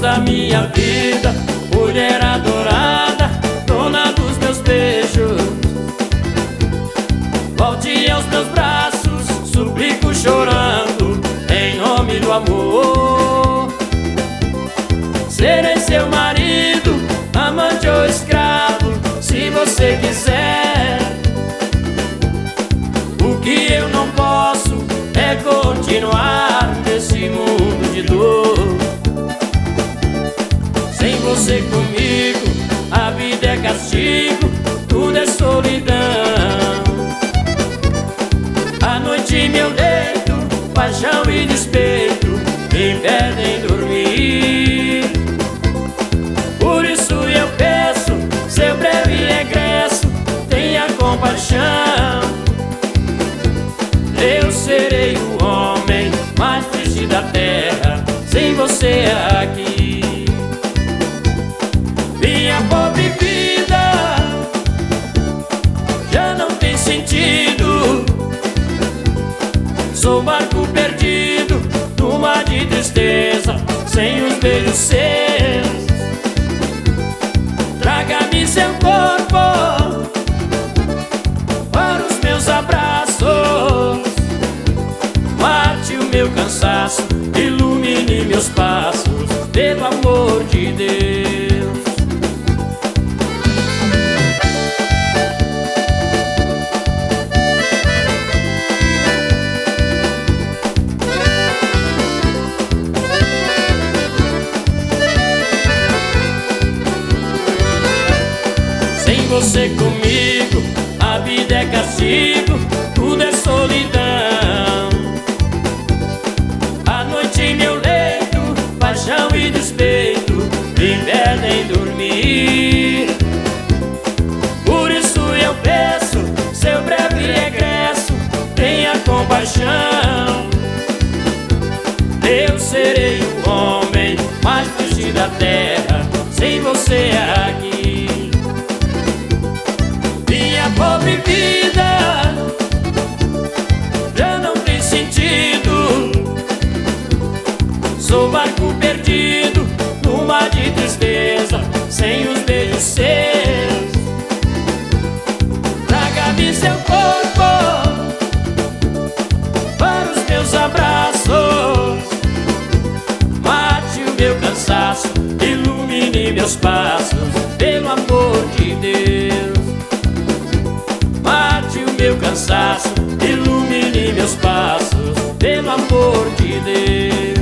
da minha vida, mulher adorada, dona dos meus beijos. Volte aos meus braços, suplico chorando, em nome do amor. Serei seu marido, amante ou escravo, se você quiser. O que eu não posso é continuar nesse mundo de dor. Sem você comigo, a vida é castigo, tudo é solidão. À noite em meu leito, paixão e despeito me impedem dormir. Por isso eu peço seu breve regresso, tenha compaixão. Eu serei o homem mais triste da terra sem você aqui. Minha pobre vida já não tem sentido. Sou barco perdido no mar de tristeza, sem os beijos seus. Traga-me seu corpo para os meus abraços. Mate o meu cansaço, ilumine meus passos, pelo amor de Deus. Sem você comigo, a vida é castigo, tudo é solidão. À noite em meu leito, paixão e despeito me impedem dormir. Por isso eu peço seu breve regresso, tenha compaixão. Eu serei o homem mais triste da terra sem você aqui. Minha pobre vida já não tem sentido. Sou barco perdido no mar de tristeza, sem os beijos seus. Traga-me seu corpo para os meus abraços. Mate o meu cansaço, ilumine meus passos, pelo amor de Deus. Mate o meu cansaço, ilumine meus passos, pelo amor de Deus.